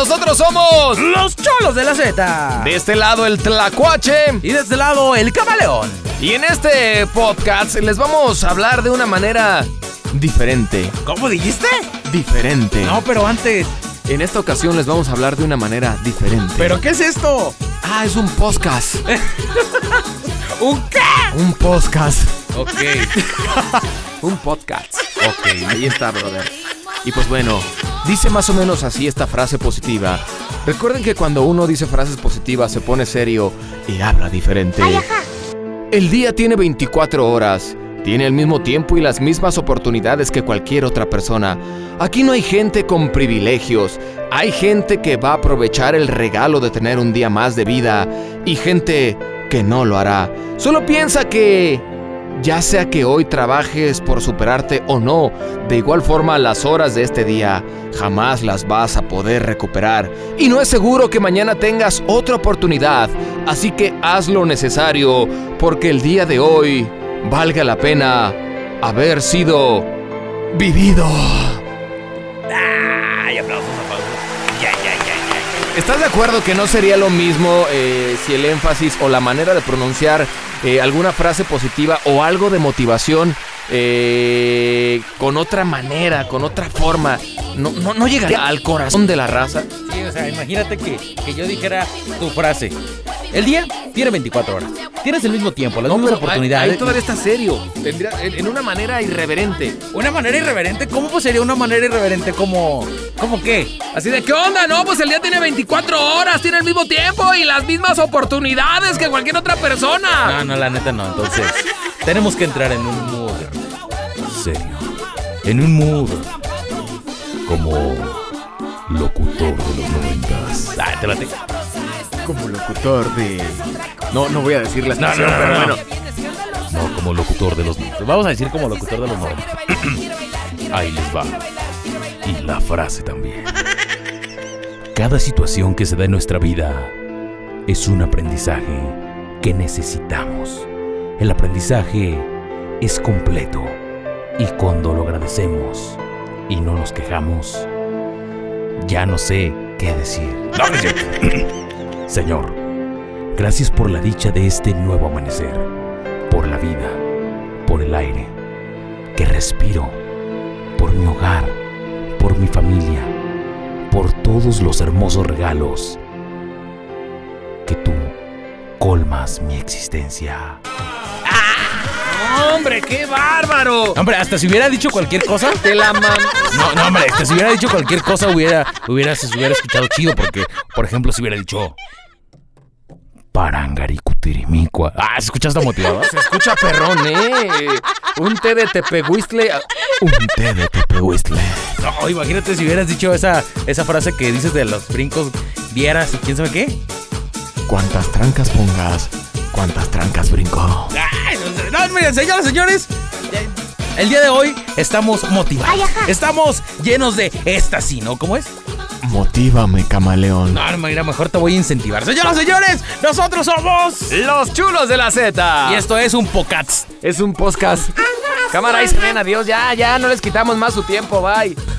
nosotros somos los Cholos de la Z. De este lado el Tlacuache y de este lado el Camaleón. Y en este podcast les vamos a hablar de una manera diferente. ¿Cómo dijiste? Diferente. No, pero antes. En esta ocasión les vamos a hablar de una manera diferente. ¿Pero qué es esto? Ah, es un podcast. ¿Un qué? Un podcast. Ok. Un podcast. Ok, ahí está, brother. Y pues bueno, dice más o menos así esta frase positiva. Recuerden que cuando uno dice frases positivas se pone serio y habla diferente. Ay, ajá. El día tiene 24 horas. Tiene el mismo tiempo y las mismas oportunidades que cualquier otra persona. Aquí no hay gente con privilegios. Hay gente que va a aprovechar el regalo de tener un día más de vida y gente que no lo hará. Solo piensa que, ya sea que hoy trabajes por superarte o no, de igual forma las horas de este día jamás las vas a poder recuperar. Y no es seguro que mañana tengas otra oportunidad. Así que haz lo necesario porque el día de hoy valga la pena haber sido vivido. ¡Ay, aplausos! Ya. ¿Estás de acuerdo que no sería lo mismo si el énfasis o la manera de pronunciar alguna frase positiva o algo de motivación con otra manera, con otra forma, no llegaría al corazón de la raza? Sí, o sea, imagínate que yo dijera tu frase. El día tiene 24 horas. Tienes el mismo tiempo, las mismas oportunidades. Ahí todavía está serio. Tendría, en una manera irreverente. ¿Una manera irreverente? ¿Cómo pues sería una manera irreverente? ¿Cómo qué? Así de, ¿qué onda? No, pues el día tiene 24 horas, tiene el mismo tiempo y las mismas oportunidades que cualquier otra persona. No, la neta no. Entonces, tenemos que entrar en un mood serio. En un mood como locutor de los 90s. Te la tengo. Como locutor de... No voy a decir la estación, No. pero bueno. No, como locutor de los 90. Vamos a decir como locutor de los 90. Ahí les va. Y la frase también. Cada situación que se da en nuestra vida es un aprendizaje que necesitamos. El aprendizaje es completo. Y cuando lo agradecemos y no nos quejamos, ya no sé qué decir. No, no es cierto. Señor, gracias por la dicha de este nuevo amanecer, por la vida, por el aire que respiro, por mi hogar, por mi familia, por todos los hermosos regalos que tú colmas mi existencia. ¡Hombre, qué bárbaro! Hombre, hasta si hubiera dicho cualquier cosa, Te la No, hombre, hasta si hubiera dicho cualquier cosa se hubiera escuchado chido, porque, por ejemplo, si hubiera dicho Parangaricutirimicua. Se escucha hasta motivado. Se escucha perrón, Un té de tepehuistle. Un té de tepehuistle. No, imagínate si hubieras dicho esa frase que dices de los brincos, vieras y quién sabe qué. Cuantas trancas pongas, cuantas trancas brinco. No, miren, señores, el día de hoy estamos motivados. Ay, ajá. Estamos llenos de éxtasis, ¿no? ¿Cómo es? Motívame, camaleón. No, mira, mejor te voy a incentivar. Señores, nosotros somos Los Chulos de la Z. y esto es un podcast. Es un podcast. Cámara, ahí se ven, adiós. Ya, no les quitamos más su tiempo, bye.